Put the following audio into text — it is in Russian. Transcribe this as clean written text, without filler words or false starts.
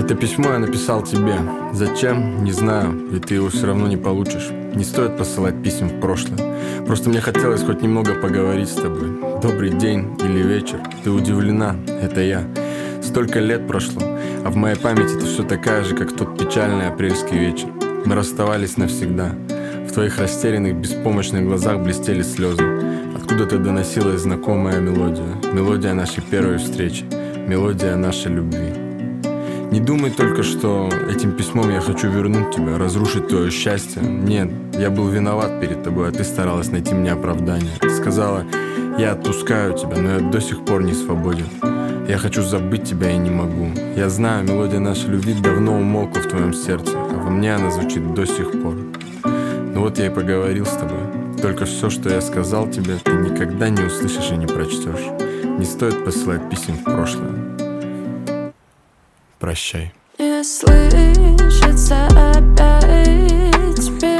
Это письмо я написал тебе. Зачем? Не знаю, ведь ты его все равно не получишь. Не стоит посылать писем в прошлое. Просто мне хотелось хоть немного поговорить с тобой. Добрый день или вечер. Ты удивлена, это я. Столько лет прошло, а в моей памяти ты все такая же, как тот печальный апрельский вечер. Мы расставались навсегда. В твоих растерянных, беспомощных глазах блестели слезы. Откуда-то доносилась знакомая мелодия. Мелодия нашей первой встречи. Мелодия нашей любви. Не думай только, что этим письмом я хочу вернуть тебя, разрушить твое счастье. Нет, я был виноват перед тобой, а ты старалась найти мне оправдание. Ты сказала, я отпускаю тебя, но я до сих пор не свободен. Я хочу забыть тебя и не могу. Я знаю, мелодия нашей любви давно умолкла в твоем сердце, а во мне она звучит до сих пор. Ну вот я и поговорил с тобой. Только все, что я сказал тебе, ты никогда не услышишь и не прочтешь. Не стоит посылать писем в прошлое. Прощай. Не слышится опять